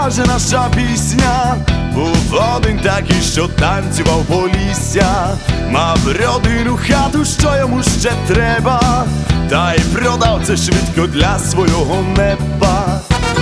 скаже наша пісня. Був один такий, що танцював по лісся, мав родину, хату, що йому ще треба, та й продав це швидко для свого неба.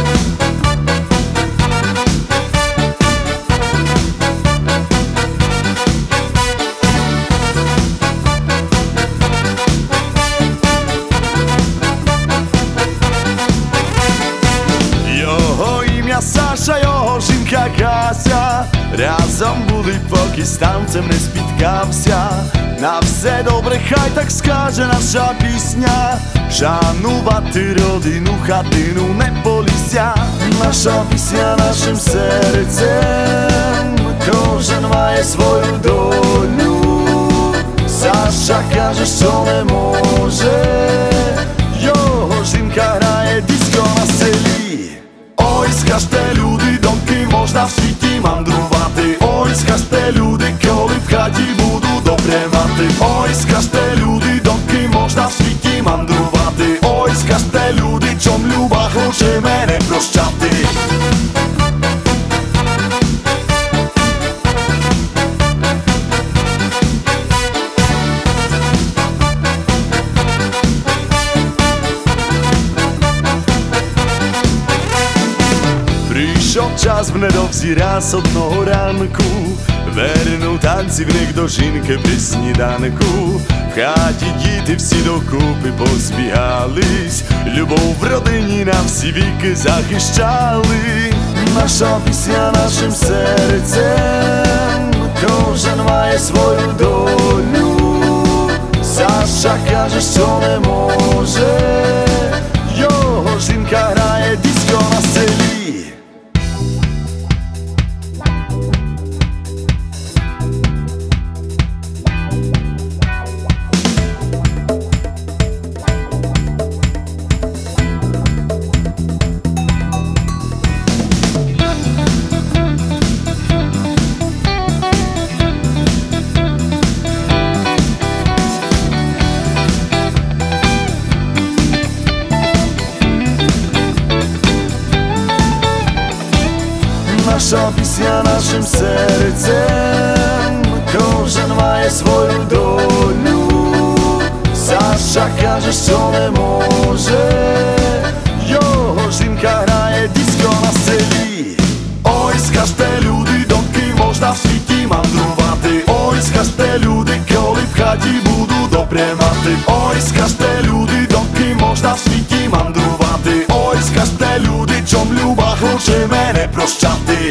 Саша, його жінка Кася, разом були, поки з танцем не спіткався. На все добре, хай так скаже наша пісня, шанувати родину, хатину, не полісся. Наша пісня нашим серцем, кожен має свою долю. Саша каже, що не може, його жінка грає диско на селі. Ой, скажте, люди, доки можна в світі мандрувати. Ой, скажте, люди, коли в хаті буду добре мати. Ой, скажте, люди, доки можна в світі мандрувати. Ой, скажте, люди, чом люба хоче мене прощати. Прийшов час в недовзі раз одного ранку, вернув танців них до жінки при сніданку. В хаті діти всі докупи позбігались, любов в родині на всі віки захищали. Наша пісня нашим серцем, кожен має свою долю. Саша каже, що не може, його жінка грає диско на селі. Наша пісня нашим серцем, кожен має свою долю. Саша каже, що не може, його жінка грає диско на селі. Ой, скажте, люди, доки можна в світі мандрувати. Ой, скажте, люди, коли в хаті буду добре мати. Ой, скажте, люди, доки можна в світі мандрувати. Ой, скажте, люди, чом люба хоче мене прощати.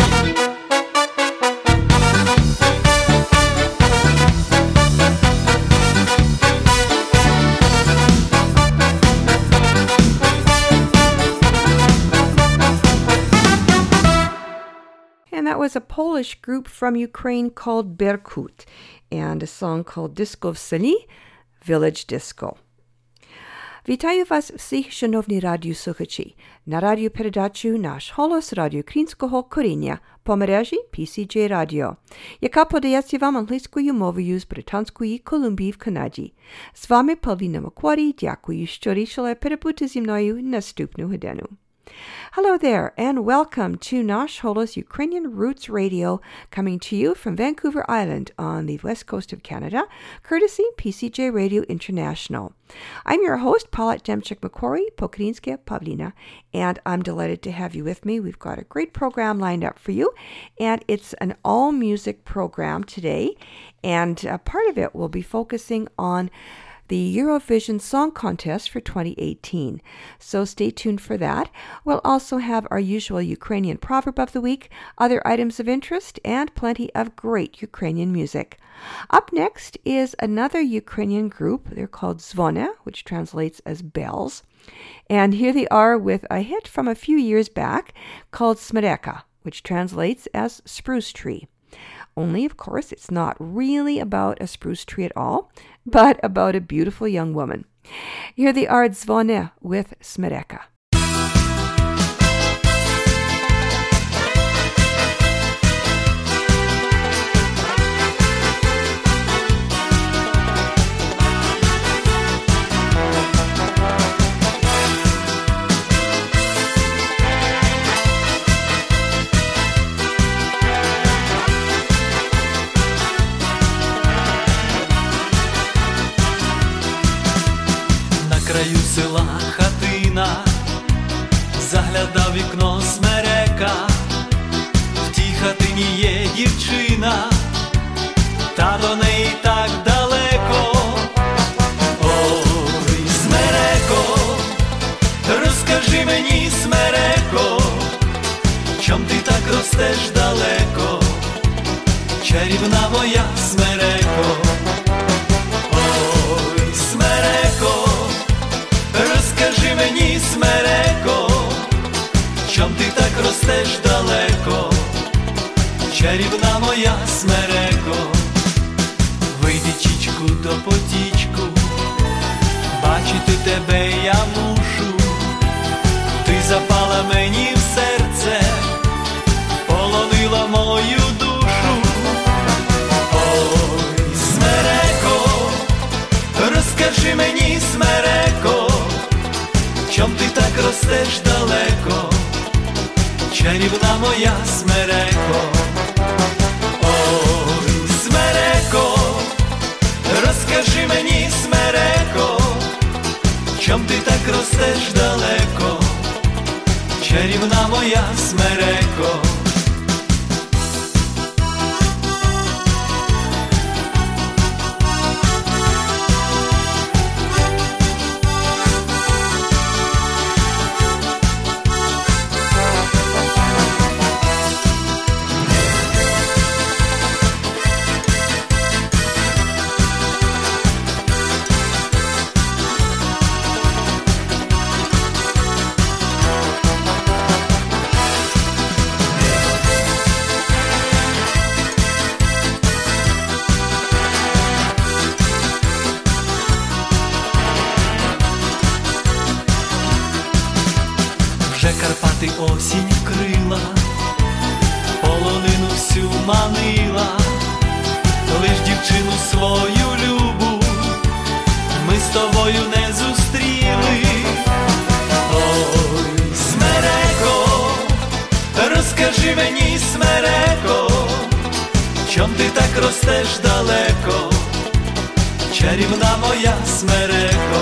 And that was a Polish group from Ukraine called Berkut, and a song called Disco w Селі, Village Disco. Вітаю вас всіх, шановні радіослухачі, на радіопередачу «Наш голос» радіоукраїнського коріння по мережі PCJ Radio, яка подається вам англійською мовою з Британської Колумбії в Канаді. З вами Павліна Макварі, дякую, що рішили перебути зі мною наступну годину. Hello there, and welcome to Nash Holo's Ukrainian Roots Radio, coming to you from Vancouver Island on the west coast of Canada, courtesy PCJ Radio International. I'm your host, Paula Demchik-Macquarie, po-ukrainske Pavlina, and I'm delighted to have you with me. We've got a great program lined up for you, and it's an all-music program today, and part of it will be focusing on the Eurovision Song Contest for 2018. So stay tuned for that. We'll also have our usual Ukrainian proverb of the week, other items of interest, and plenty of great Ukrainian music. Up next is another Ukrainian group. They're called Zvone, which translates as bells. And here they are with a hit from a few years back called Smreka, which translates as spruce tree. Only, of course, it's not really about a spruce tree at all, but about a beautiful young woman. Here they are, Zvone with Smreka. заглядав вікно смерека, в тій хатині є дівчина, та до неї так далеко. Ой, смереко, розкажи мені, смереко, чом ти так ростеш далеко, чарівна моя смереко. Ой, смереко, розкажи мені, смереко, чом ти так ростеш далеко, чарівна моя смереко. Вийди, чічку, до потічку, бачити тебе я мушу, ти запала мені в серце, полонила мою душу. Ой, смереко, розкажи мені, смереко, чом ти так ростеш далеко, чарівна моя смереко. Ой, смереко, розкажи мені, смереко, чом ти так ростеш далеко, чарівна моя смереко. Вже Карпати осінь вкрила, полонину всю манила, лиш дівчину свою любу ми з тобою не зустріли. Ой, смереко, розкажи мені, смереко, чом ти так ростеш далеко, чарівна моя смереко.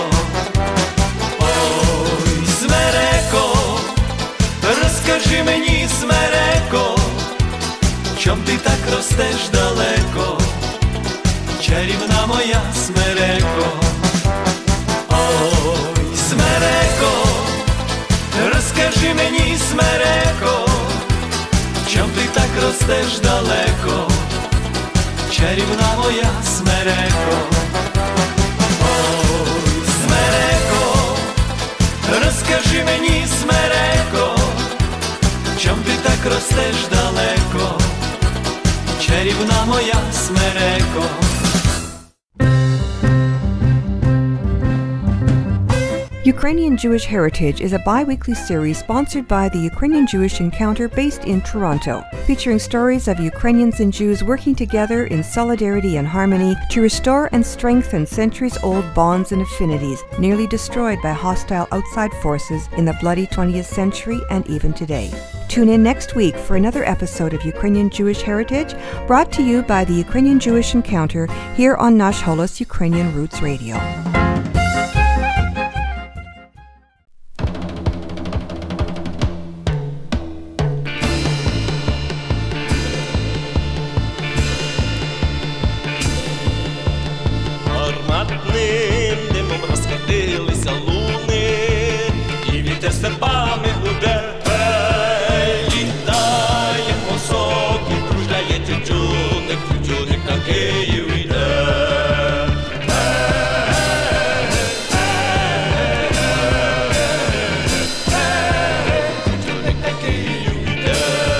Ой, смереко, розкажи мені, смереко, чом ти так ростеш далеко, чарівна моя смереко. Ой, смереко, розкажи мені, смереко, чом ти так ростеш далеко, чарівна моя смереко. Ой, смереко, розкажи мені, смереко, чом ти так ростеш далеко, чарівна моя смереко. Ukrainian Jewish Heritage is a bi-weekly series sponsored by the Ukrainian Jewish Encounter based in Toronto, featuring stories of Ukrainians and Jews working together in solidarity and harmony to restore and strengthen centuries-old bonds and affinities nearly destroyed by hostile outside forces in the bloody 20th century and even today. Tune in next week for another episode of Ukrainian Jewish Heritage, brought to you by the Ukrainian Jewish Encounter here on Nash Holos Ukrainian Roots Radio. Гарматним димом розкатилися луни, і вітер серпами гуде. Літає високий, кружляє тютюник на Київ іде. Тютюник на Київ іде.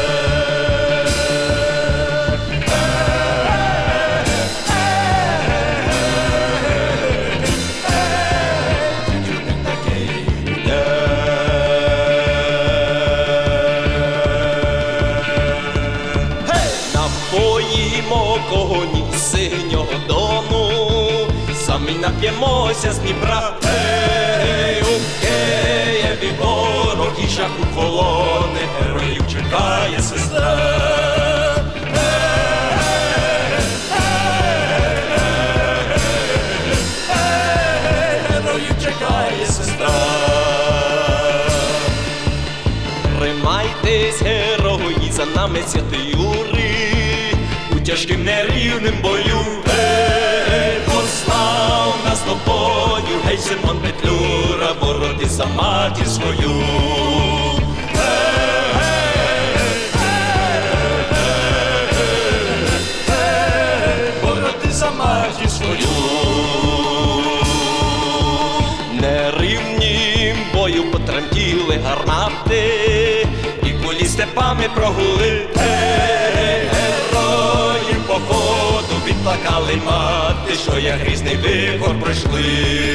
Напоїмо коні синього дому, самі нап'ємося з Дніпра. У Києві ворог і шаху колони, героїв чекає сестра. Героїв чекає сестра. Тримайтесь, герої, за нами святий Юрій, у тяжким нерівним бою. Гей, послав нас тобою, гей, Симон Петлюра, бороти за матір свою. Бороти за матір свою. Нерівнім бою потремтіли гармати, і кулі степами прогули. Герої походу відплакали мати, що як грізний вихор пройшли.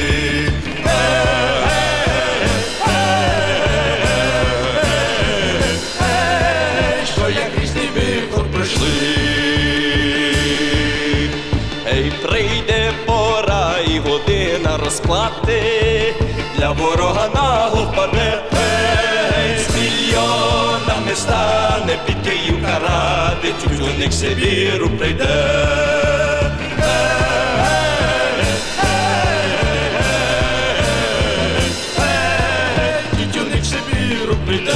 Що як грізний вихор пройшли. Ей, прийде пора і година розплати, для ворога нагло впаде. Ей, з мільйонами стане під Київ карати, Тютюник Сибіру прийде. Тютюник Сибіру прийде.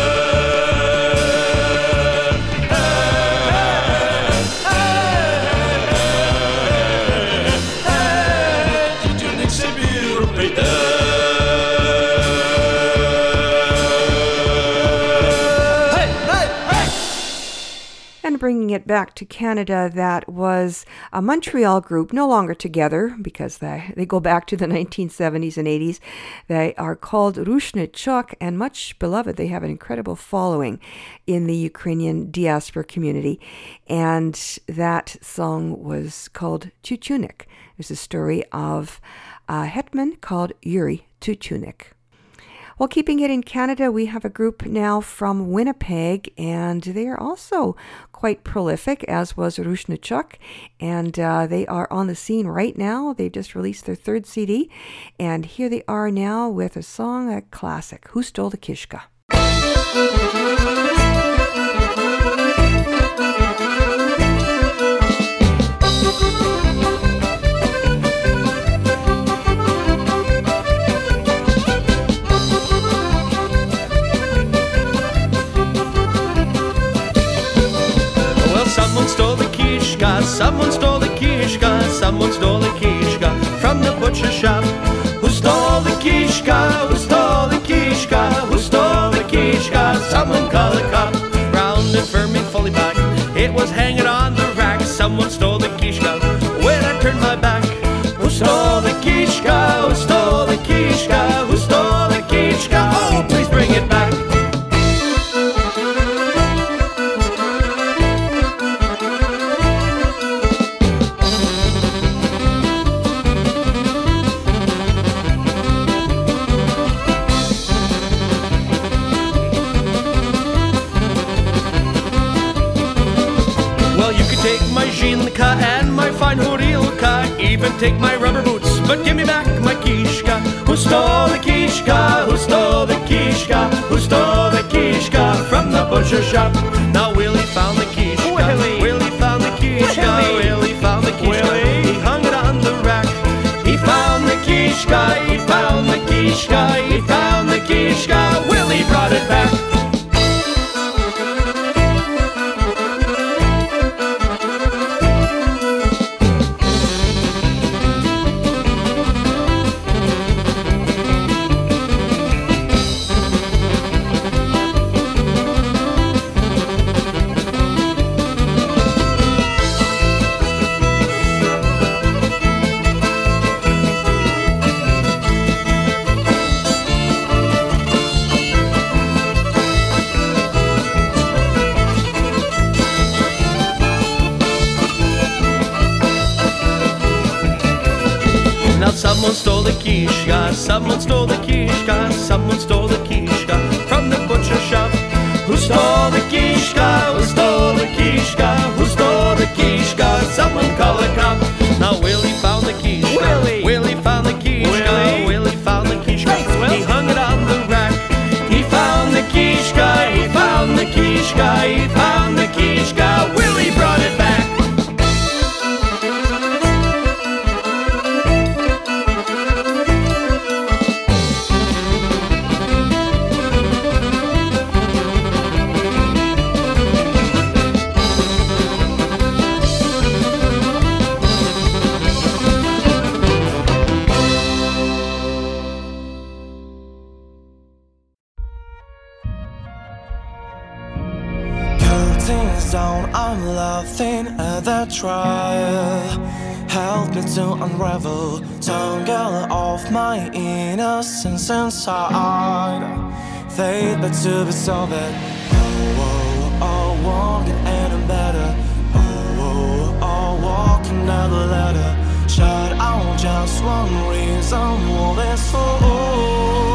And bringing it back to Canada, that was a Montreal group, no longer together because they go back to the 1970s and 80s. They are called Rushnechok and much beloved. They have an incredible following in the Ukrainian diaspora community. And that song was called Tutunik. It's a story of a hetman called Yuri Tutunik. Well, keeping it in Canada, we have a group now from Winnipeg, and they are also quite prolific, as was Rushnechok, and they are on the scene right now. They've just released their third CD, and here they are now with a song, a classic, Who Stole the Kishka? Someone stole the kishka, someone stole the kishka, someone stole the kishka from the butcher shop. Who stole the kishka? Who stole the kishka? Who stole the kishka? Someone call a cop. Round and firm and fully back, it was hanging on the rack. Someone stole the kishka when I turned my back. Who stole the kishka? Who stole the kishka? Who stole the kishka? Oh, please bring it back. And my fine horilka, even take my rubber boots, but give me back my kishka. Who stole the kishka? Who stole the kishka? Who stole the kishka from the butcher shop? Now Willie found the kishka. Willie found the kishka. Willie found the kishka. He hung it on the rack. He found the kishka. He found the kishka. He found the kishka. Willie brought it back. Someone stole the kishka, someone stole the kishka, someone stole the kishka from the butcher shop. Who stole the kishka? Who stole the kishka? Who stole the kishka? Someone call a cop. Now Willie found the kishka. Willie found the kishka. Willie found the kishka. He hung it on the rack. He found the kishka. He found the kishka. He found the kishka. Willie brought it back. things down, I'm laughing at that trial. Help me to unravel, tangle off my innocence inside. Fate but to be solved. Oh, won't get any better. Oh, walking down the ladder. Shut out just one reason, all this for.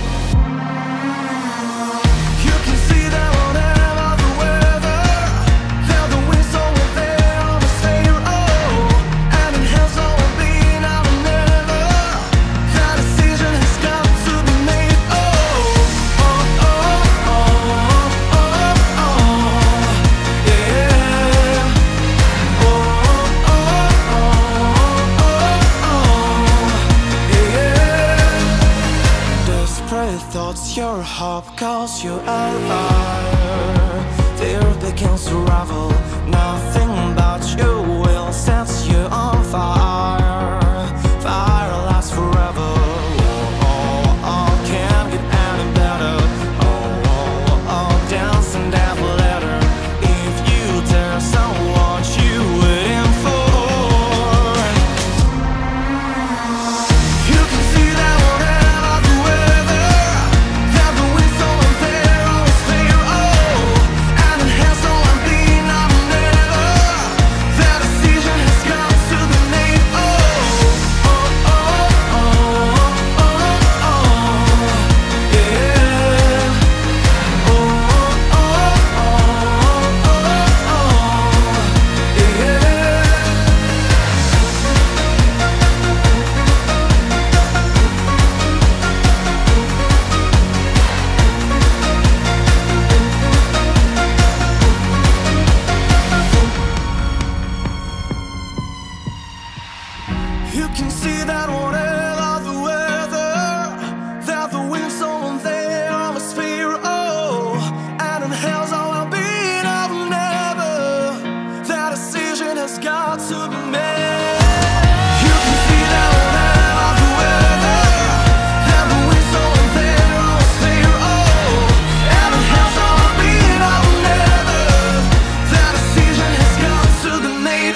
You can see that whatever the weather, that the wind's over there on the stair. Oh, and in hell's all been, I will never. That decision has got to be made. Thoughts your hope calls you a liar. Fear begins to ravel. Nothing but your will sets you on fire. Fire lasts forever. Oh, can't get any better. Oh, dancing that ladder. If you dare, so what you waiting for? You can see that whatever the weather, that the wind's over there on the stair. Oh, and it has all I've been, I will never. That decision has got to be made. You can see that whatever the weather, that the wind's over there on the sphere. Oh, and in hell's all I've been, I will never. That decision has got to be made. You can see that whatever the weather, that the wind's over there on the sphere. Oh, and in hell's all I've been, I will never. That decision has got to be made.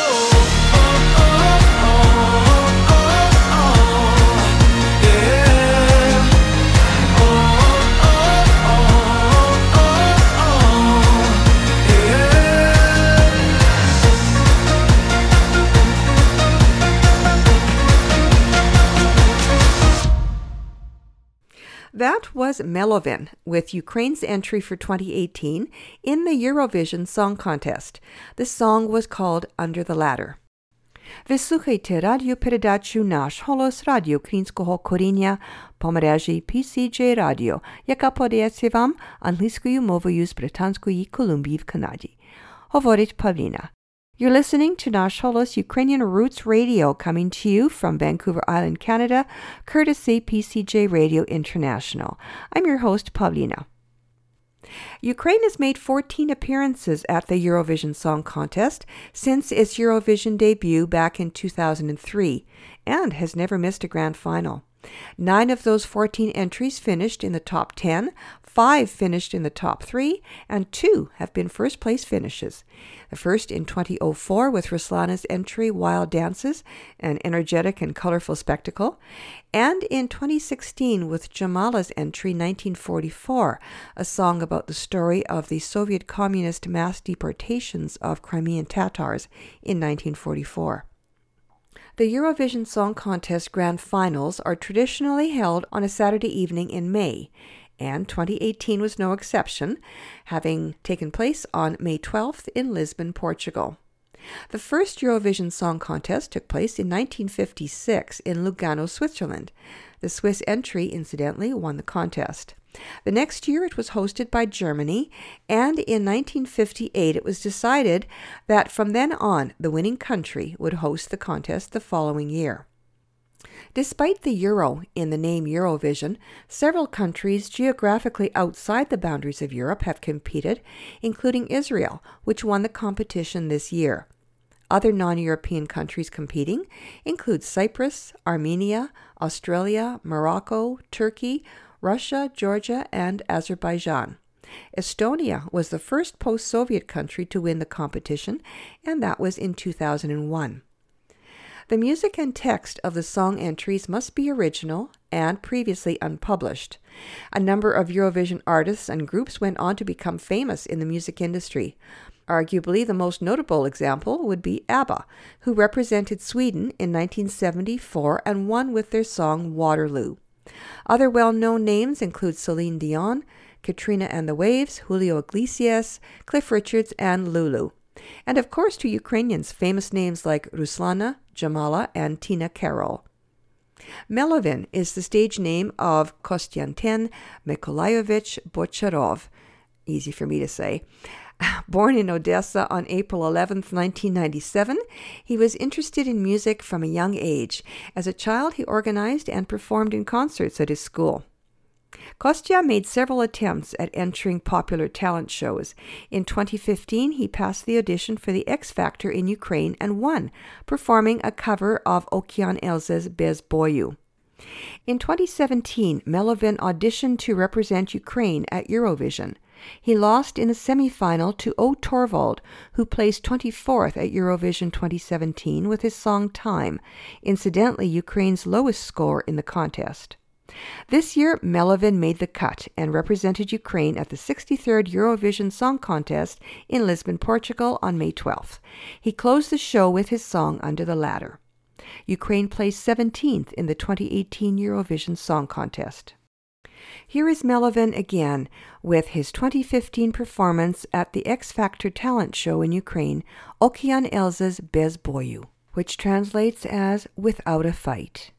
That was Melovin with Ukraine's entry for 2018 in the Eurovision Song Contest. The song was called Under the Ladder. Ви слухаєте радіопередачу «Наш голос» Радіо Українського коріння по мережі PCJ Radio, яка подається вам англійською мовою з Британської Колумбії в Канаді. Говорить Павліна. You're listening to Nash Holos Ukrainian Roots Radio, coming to you from Vancouver Island, Canada, courtesy PCJ Radio International. I'm your host, Pavlina. Ukraine has made 14 appearances at the Eurovision Song Contest since its Eurovision debut back in 2003, and has never missed a grand final. 9 of those 14 entries finished in the top 10, 5 finished in the top 3, and 2 have been first-place finishes. The first in 2004 with Ruslana's entry Wild Dances, an energetic and colorful spectacle, and in 2016 with Jamala's entry 1944, a song about the story of the Soviet communist mass deportations of Crimean Tatars in 1944. The Eurovision Song Contest Grand Finals are traditionally held on a Saturday evening in May, and 2018 was no exception, having taken place on May 12th in Lisbon, Portugal. The first Eurovision Song Contest took place in 1956 in Lugano, Switzerland. The Swiss entry, incidentally, won the contest. The next year it was hosted by Germany, and in 1958 it was decided that from then on the winning country would host the contest the following year. Despite the Euro in the name Eurovision, several countries geographically outside the boundaries of Europe have competed, including Israel, which won the competition this year. Other non-European countries competing include Cyprus, Armenia, Australia, Morocco, Turkey, Russia, Georgia, and Azerbaijan. Estonia was the first post-Soviet country to win the competition, and that was in 2001. The music and text of the song entries must be original and previously unpublished. A number of Eurovision artists and groups went on to become famous in the music industry. Arguably, the most notable example would be ABBA, who represented Sweden in 1974 and won with their song Waterloo. Other well-known names include Celine Dion, Katrina and the Waves, Julio Iglesias, Cliff Richards, and Lulu. And of course to Ukrainians, famous names like Ruslana, Jamala, and Tina Karol. Melovin is the stage name of Kostyantin Mykolaievich Bocharov, easy for me to say. Born in Odessa on April 11, 1997, he was interested in music from a young age. As a child, he organized and performed in concerts at his school. Kostya made several attempts at entering popular talent shows. In 2015, he passed the audition for the X Factor in Ukraine and won, performing a cover of Okean Elza's Bez Boyu. In 2017, Melovin auditioned to represent Ukraine at Eurovision. He lost in the semi-final to O Torvald, who placed 24th at Eurovision 2017 with his song Time, incidentally Ukraine's lowest score in the contest. This year, Melovin made the cut and represented Ukraine at the 63rd Eurovision Song Contest in Lisbon, Portugal on May 12th. He closed the show with his song Under the Ladder. Ukraine placed 17th in the 2018 Eurovision Song Contest. Here is Melovin again with his 2015 performance at the X Factor talent show in Ukraine, Okean Elza's Bez Boyu, which translates as Without a Fight.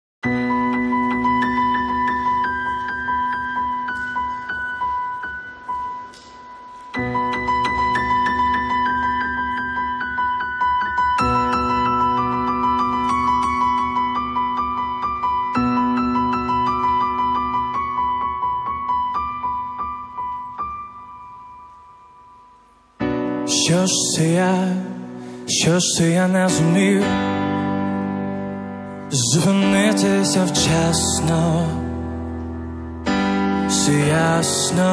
Що ж я не зумів зупинитися вчасно, все ясно,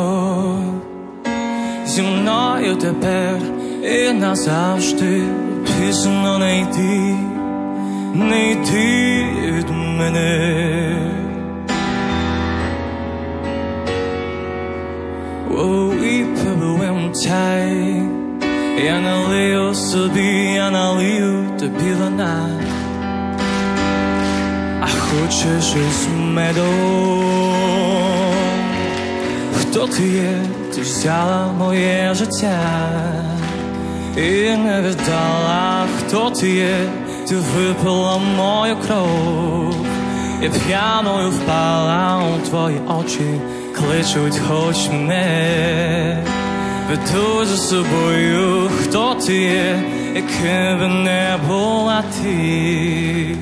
зі мною тепер і назавжди пізно не йди від мене. І побиваємо тай, я налию собі, я налию тобі вина. А хочеш із медом? Хто ти є? Ти взяла моє життя і не віддала. Хто ти є? Ти випила мою кров і п'яною впала у твої очі. Кличуть, хоч мене, ведуть за собою. Хто ти є, яким би не була ти?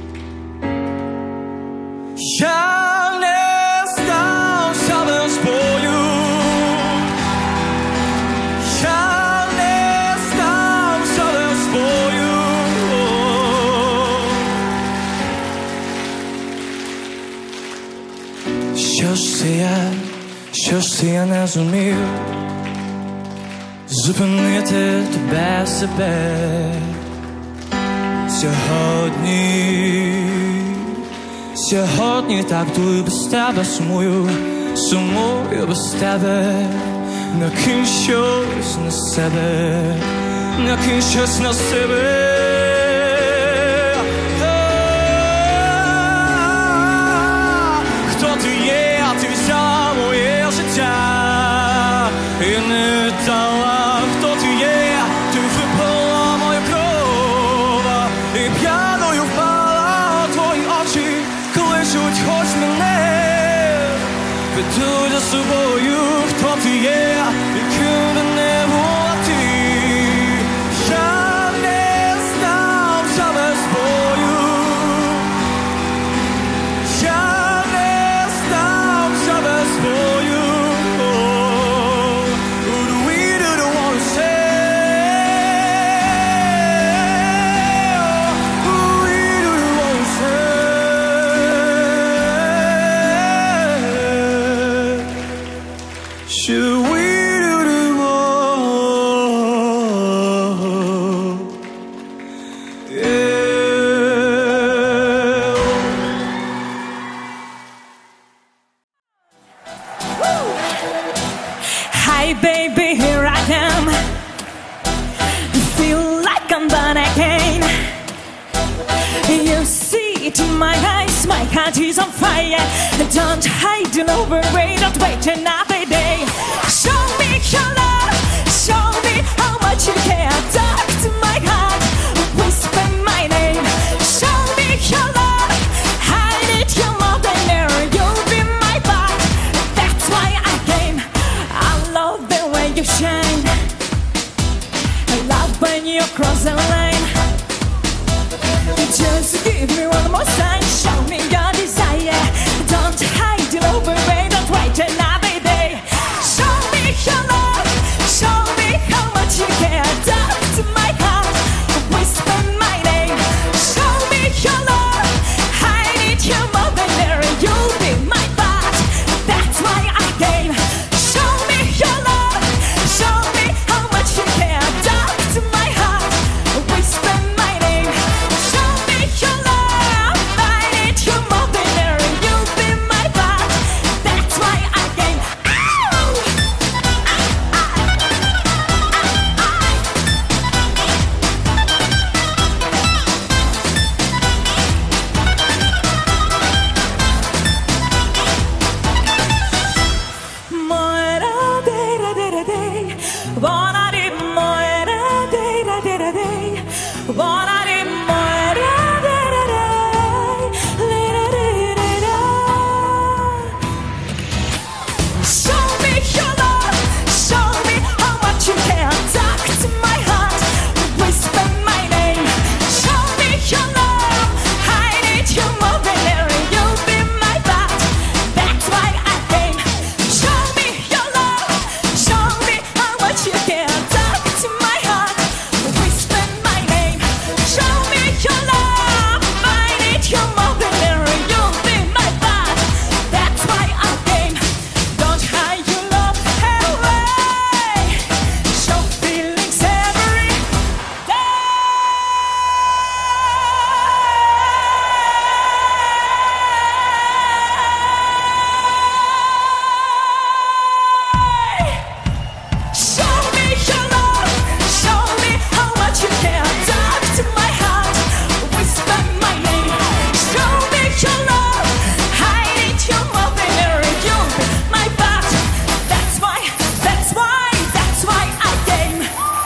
Я не здався без бою. Я не здався без бою. Що ж я не зумів зупинити тебе себе сьогодні так дую без тебе, сумую без тебе. Накинь щось на себе, накинь щось на себе. Хто ти є, а ти взяла моє життя і не дала. Хто ти є, ти випила мою кров і п'яною впала у твої очі. Кличуть, хоч мене, ведуть за собою. Хто ти є, яким би не була ти? Я не здався без бою. Я не здався без бою. Should we do them all? Yeah. Hi baby, here I am. Feel like I'm born again. You see it in my eyes, my heart is on fire. Don't hide it over it, don't wait another day. Show me your love, show me how much you care. Talk to my heart, whisper my name. Show me your love, I need you more than ever. You'll be my back, that's why I came. I love the way you shine, I love when you cross the line. Just give me one more sign, show me your desire. Don't hide it over it, don't wait another day. Show me your love, show me how much you care. Talk to my heart, whisper my name. Show me your love, I need you more than ever. You'll be my part, that's why I came. Show me your love, show me how much you care. Talk to my heart, whisper my name. Show me your love, I need you more than ever. You'll be my part, that's why I came. Show me your love, show me how much you care. Talk to my heart, whisper my name. Show me your love, I need you more than ever. You'll be my part, that's why I came. Show me your love, show me how much you care. Talk to my heart, whisper my name. Show me your love, I need you more than ever. You'll be my part, that's why I came. Don't hide your love away, show feelings every day. Show me your love, show me how much you care. Talk to my heart, whisper my name. Show me your love, I need you more than ever. You'll be my part, that's why I came.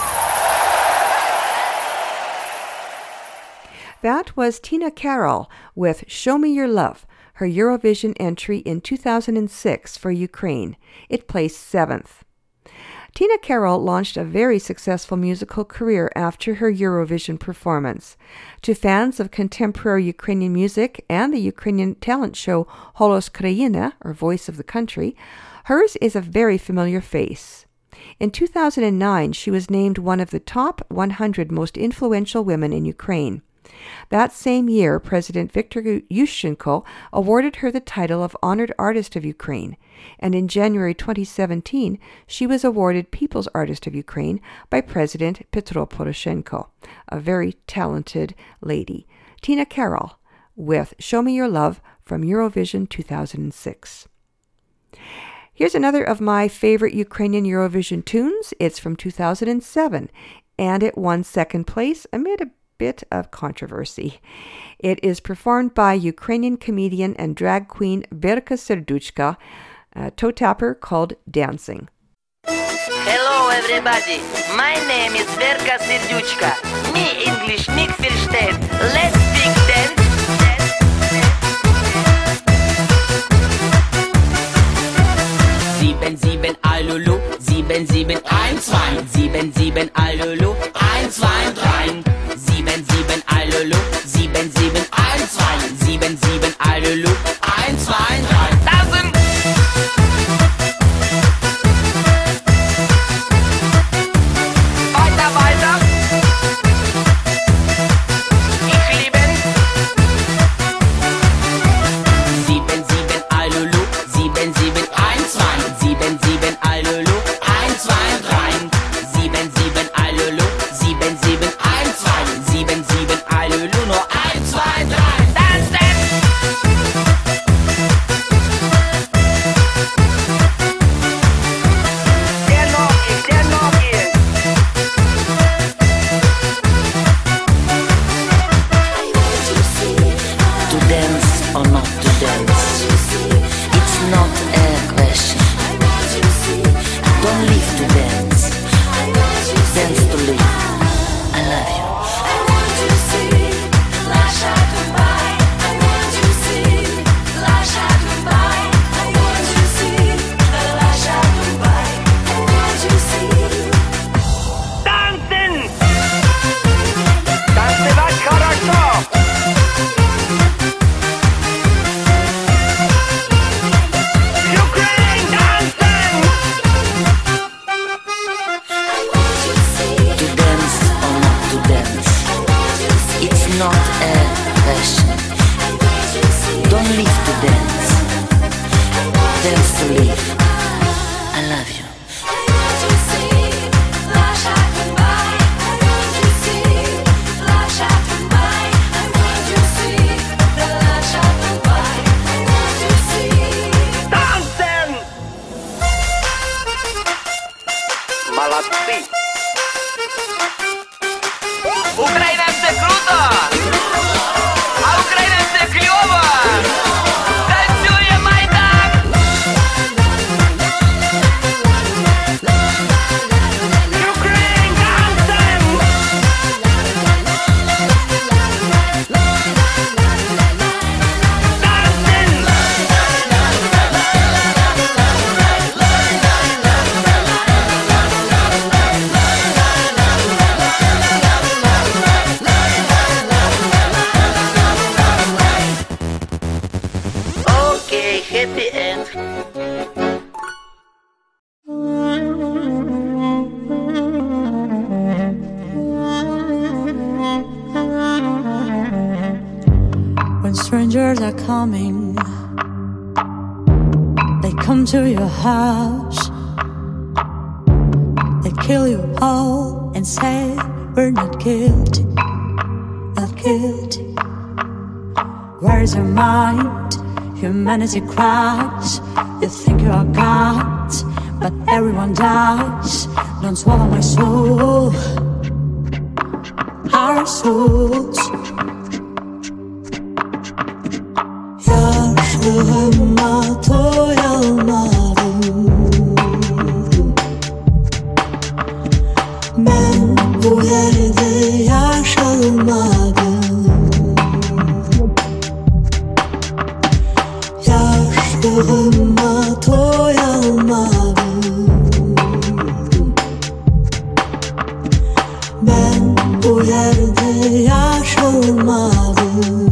That was Tina Karol with Show Me Your Love, her Eurovision entry in 2006 for Ukraine. It placed 7th. Tina Karol launched a very successful musical career after her Eurovision performance. To fans of contemporary Ukrainian music and the Ukrainian talent show Holos Kraina, or Voice of the Country, hers is a very familiar face. In 2009, she was named one of the top 100 most influential women in Ukraine. That same year, President Viktor Yushchenko awarded her the title of Honored Artist of Ukraine, and in January 2017, she was awarded People's Artist of Ukraine by President Petro Poroshenko, a very talented lady. Tina Karol with Show Me Your Love from Eurovision 2006. Here's another of my favorite Ukrainian Eurovision tunes. It's from 2007, and it won 2nd place amid a bit of controversy. It is performed by Ukrainian comedian and drag queen Verka Serduchka, a toe tapper called Dancing. Hello everybody, my name is Verka Serduchka. Me English nicht versteht. Let's speak dance. Sieben, sieben, Alulu, 7, 7, 1, 2, 7, 7, Alulu, 1, 2, 3, 7, 7, Alulu, 7, 7, 1, 2, 7, 7, Alulu, 1, 2, 3. Tausend. Weiter, weiter. Ich liebe. 7, 7, Alulu, 7, 7, 1, 2, 7, 7, Alulu. Alulu, 1, 2, 3. 7, 7, Alulu, 7, 7, 1, 2. 7, 7, Alulu, nur 1, 2, 3. Tanzen! To dance or not to dance, it's not a question. Don't live to dance, dance to live. I love you. Not a question. Don't live to dance, dance to live. I love you. Танцем! Молодцы! Украина, це круто! А Україна, це кльово! Танцює Майдан! Ukraine dancing! Okay, happy end. When strangers are coming, they come to your house, they kill you all and say we're not guilty, not guilty. Where's your mind? Humanity cries. You think you are God, but everyone dies. Don't swallow my soul, our souls. Yaşlığıma doyamadım. Ben bu yerde yaşamadım. Yaşlığıma doyamadım. Ben bu yerde yaşamadım.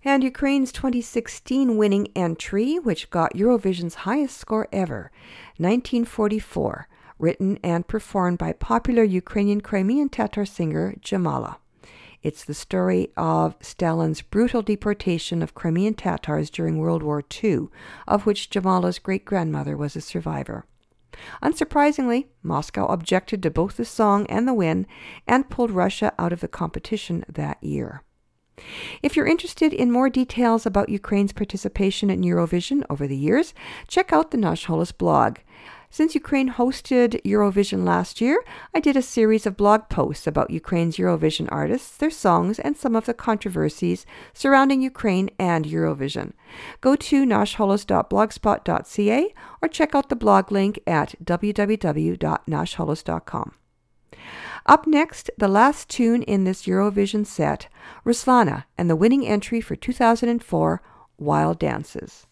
And Ukraine's 2016 winning entry, which got Eurovision's highest score ever, 1944, written and performed by popular Ukrainian Crimean Tatar singer Jamala. It's the story of Stalin's brutal deportation of Crimean Tatars during World War II, of which Jamala's great-grandmother was a survivor. Unsurprisingly, Moscow objected to both the song and the win and pulled Russia out of the competition that year. If you're interested in more details about Ukraine's participation in Eurovision over the years, check out the Nash Holos blog. Since Ukraine hosted Eurovision last year, I did a series of blog posts about Ukraine's Eurovision artists, their songs, and some of the controversies surrounding Ukraine and Eurovision. Go to nashholos.blogspot.ca or check out the blog link at www.nashholos.com. Up next, the last tune in this Eurovision set, Ruslana, and the winning entry for 2004, Wild Dances.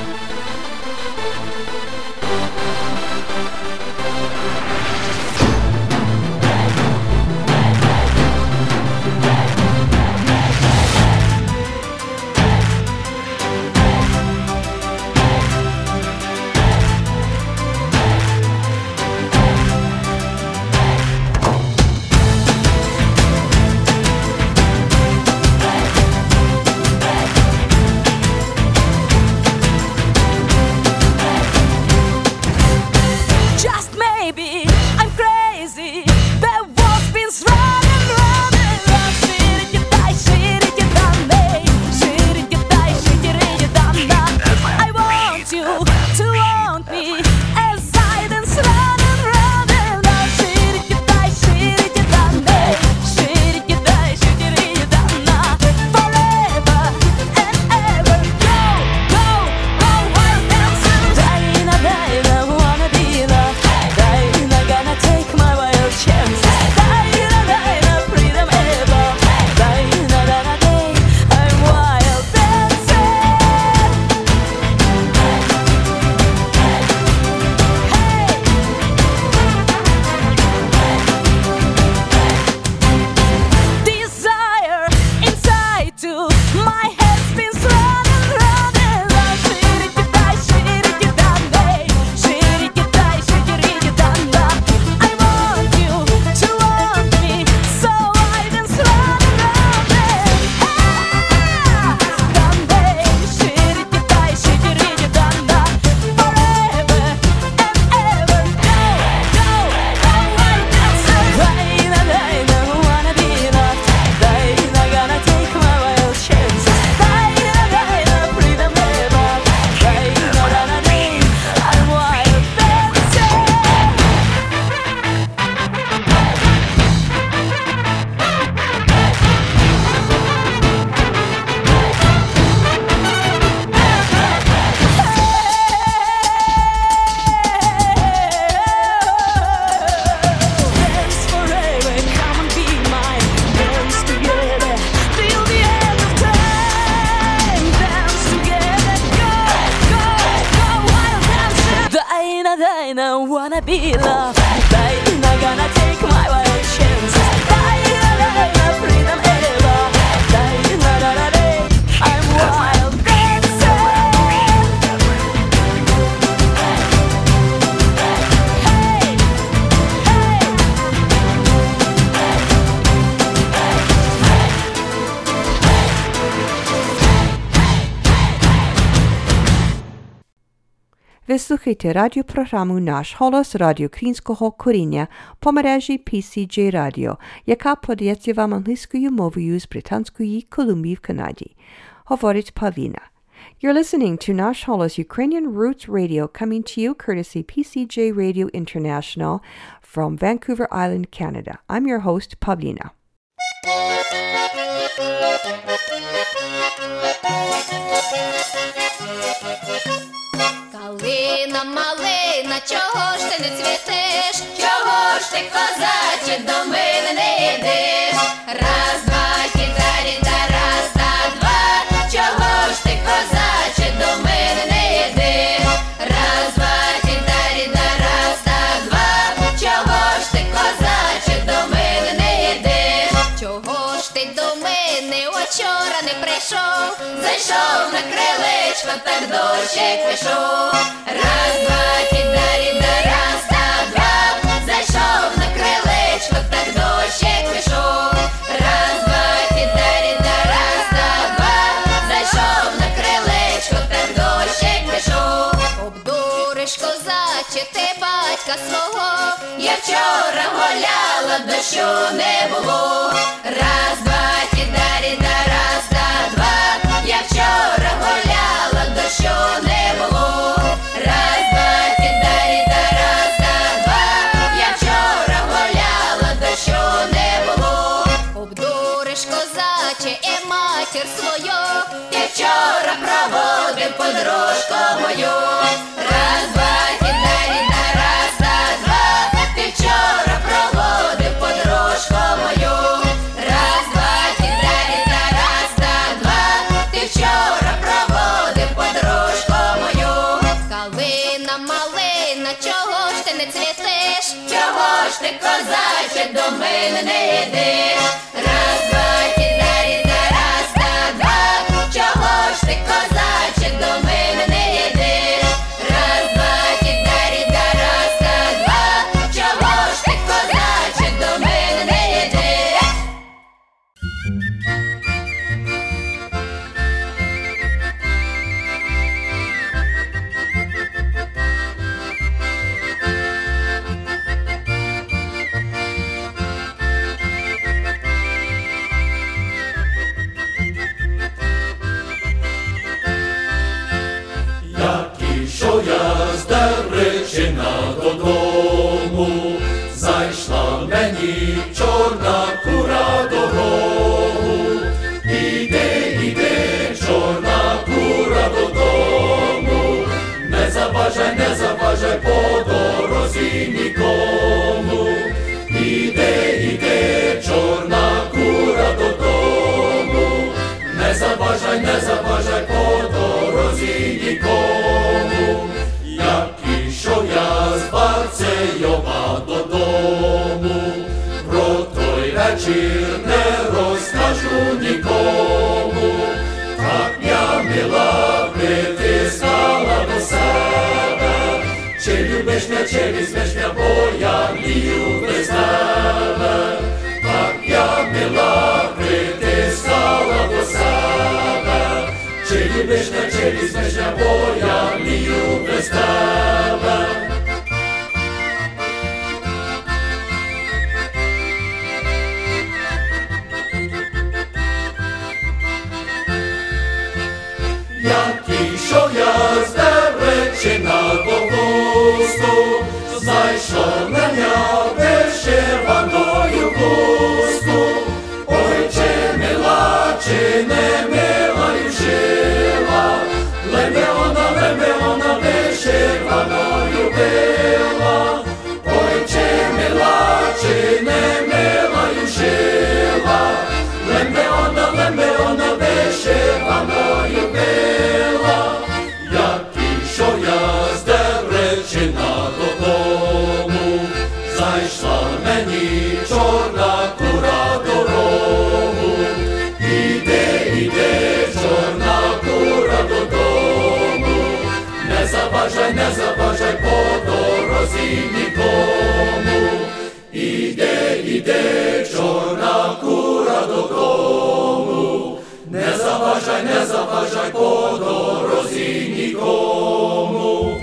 Wanna be loved, I'm not gonna take my wild chances. Freedom ever, I'm wild dancing. Hey, Ви слухаєте радіопрограму «Наш голос» Радіо Українського коріння по мережі PCJ Radio, яка подається вам англійською мовою з Британської Колумбії в Канаді. Говорить Павліна. You're listening to Nash Holos Ukrainian Roots Radio, coming to you courtesy PCJ Radio International from Vancouver Island, Canada. I'm your host, Pavlina. Калина, малина, чого ж ти не цвітеш? Чого ж ти, козаче, до мене не йдеш? Раз, два, кітаріта, раз, та два. Чого ж ти, козаче, до мене не йдеш? Раз, два, кітаріта, раз, та два. Чого ж ти, козаче, до мене не йдеш? Чого ж ти до мене вчора не прийшов, зайшов на крилечко, так дощик пішов. Раз, два, кіда-ріда, раз, та два, зайшов на крилечко, так дощик пішов. Раз, два, кіда-ріда, раз, та два, зайшов на крилечко, так дощик пішов. Обдуриш, козаче, ти батька свого, я вчора гуляла, дощу не було. Раз, два, кіда-ріда, раз, та два, я вчора гуляла, дощу не було. Раз, два, кіда-ріда, раз, та два, я вчора гуляла, дощу не було. Обдуриш, козаче, і матір свою, я вчора проводив подружку мою. Раз, два, кіда-ріда, раз, та два, ти вчора проводив подружку мою. Раз, два, кіда-ріда, раз, та два, ти вчора проводив подружку мою. Калина, малина, чого ж ти не цвітеш? Чого ж ти, козаче, до мене не йдеш? Раз, два, кіда-ріда, раз, та два, чого ж ти, козаче, до мене не йдеш? Раз, два, кіда-ріда, раз, та два, чого ж ти, козаче, до мене не йдеш? Як ішов я з Деречина додому, зайшла мені чорна кура дорогу. Іди, чорна кура додому, не заважай по дорозі нікому. Іди, чорна кура додому, не заважай по дорозі нікому. Як ішов я з Барцейова додому, про той вечір не розкажу нікому. Так я мила притискала до себе, чи любиш мене, чи візьмеш мене, бо я мрію без тебе. Так я мила притискала до себе, чи любиш мене, чи візьмеш мене, бо я мрію без тебе. Як ішов я з Деречина до Бусту, зайшов мене вишиваною хусту. Ой, чи мила, чи не милою жила, Лемеона вишиваною била. Ой, чи мила, чи не милою жила, Лемеона вишиваною била. Як ішов я з Деречина додому, зайшла мені чорна кура дорогу. Іди, чорна кура додому, не заважай по дорозі нікому. Іди, чорна кура додому, не заважай по дорозі нікому.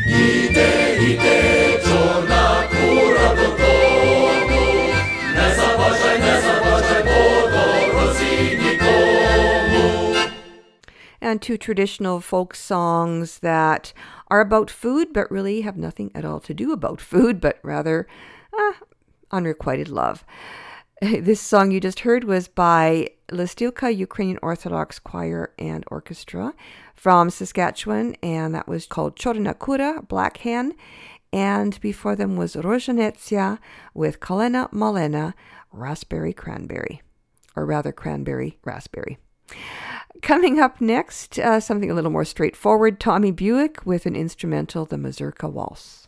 Іди, чорна кура додому, не заважай по дорозі нікому. And two traditional folk songs that are about food, but really have nothing at all to do about food, but rather unrequited love. This song you just heard was by Listylka Ukrainian Orthodox Choir and Orchestra from Saskatchewan, and that was called Chorna Kura, Black Hen. And before them was Rozhanetsia with Kalena Malena, Raspberry Cranberry, or rather Cranberry Raspberry. Coming up next, something a little more straightforward, Tommy Buick with an instrumental, the Mazurka Waltz.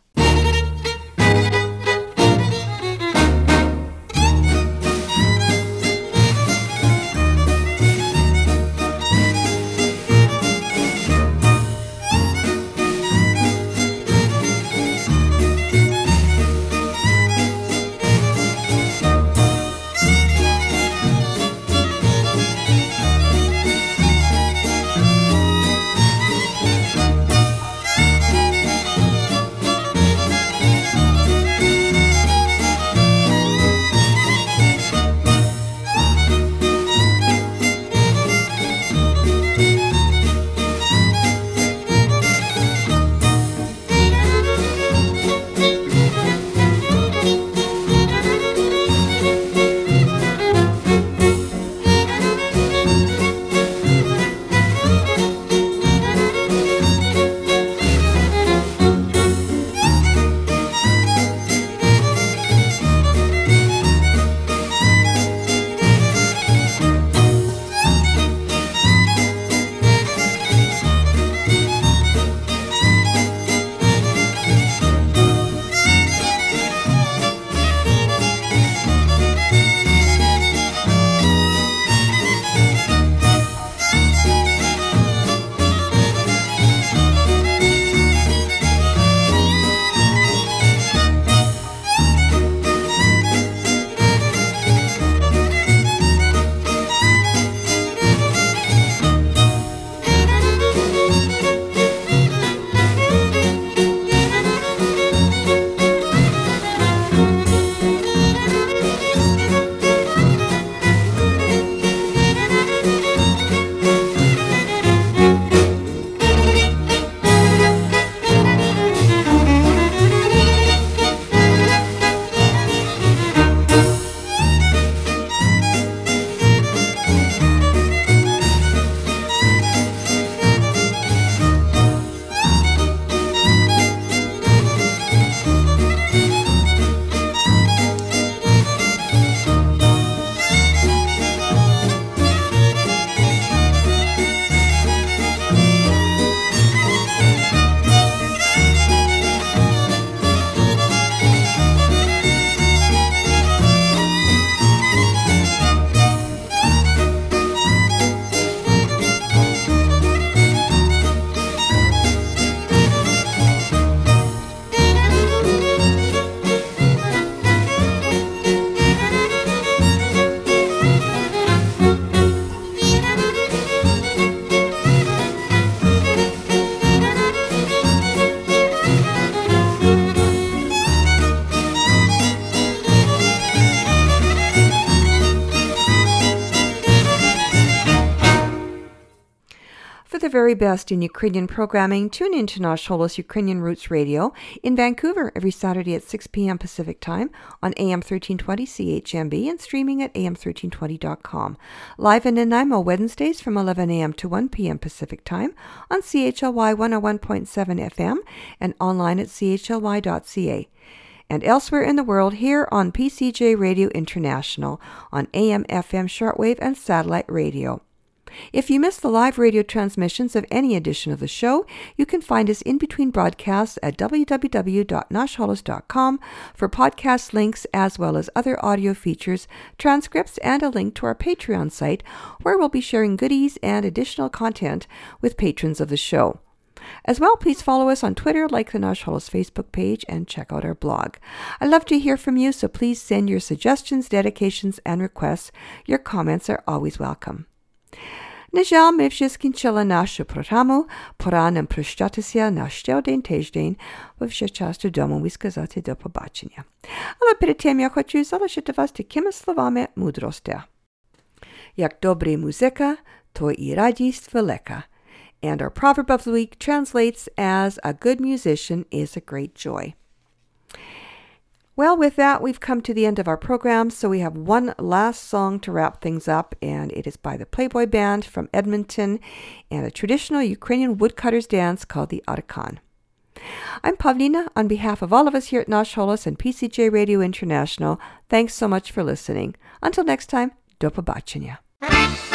the very best in Ukrainian programming, tune in to Nash Holos Ukrainian Roots Radio in Vancouver every Saturday at 6 p.m. Pacific Time on AM 1320 CHMB and streaming at am1320.com. Live in Nanaimo Wednesdays from 11 a.m. to 1 p.m. Pacific Time on CHLY 101.7 FM and online at chly.ca. And elsewhere in the world here on PCJ Radio International on AM, FM, shortwave, and satellite radio. If you missed the live radio transmissions of any edition of the show, you can find us in between broadcasts at www.nashholos.com for podcast links as well as other audio features, transcripts, and a link to our Patreon site where we'll be sharing goodies and additional content with patrons of the show. As well, please follow us on Twitter, like the Nash Holos Facebook page, and check out our blog. I'd love to hear from you, so please send your suggestions, dedications, and requests. Your comments are always welcome. На жаль, ми вже скінчили нашу програму. Пора нам прощатися на ще один тиждень. Ви вже час додому і сказати до побачення. Але перед тим я хочу залишити вас такими словами мудрості. Як добра музика, то і радість велика. And our proverb of the week translates as, a good musician is a great joy. Well, with that, we've come to the end of our program, so we have one last song to wrap things up, and it is by the Playboy Band from Edmonton and a traditional Ukrainian woodcutters dance called the Arkan. I'm Pavlina. On behalf of all of us here at Nash Holos and PCJ Radio International, thanks so much for listening. Until next time, do pobачення.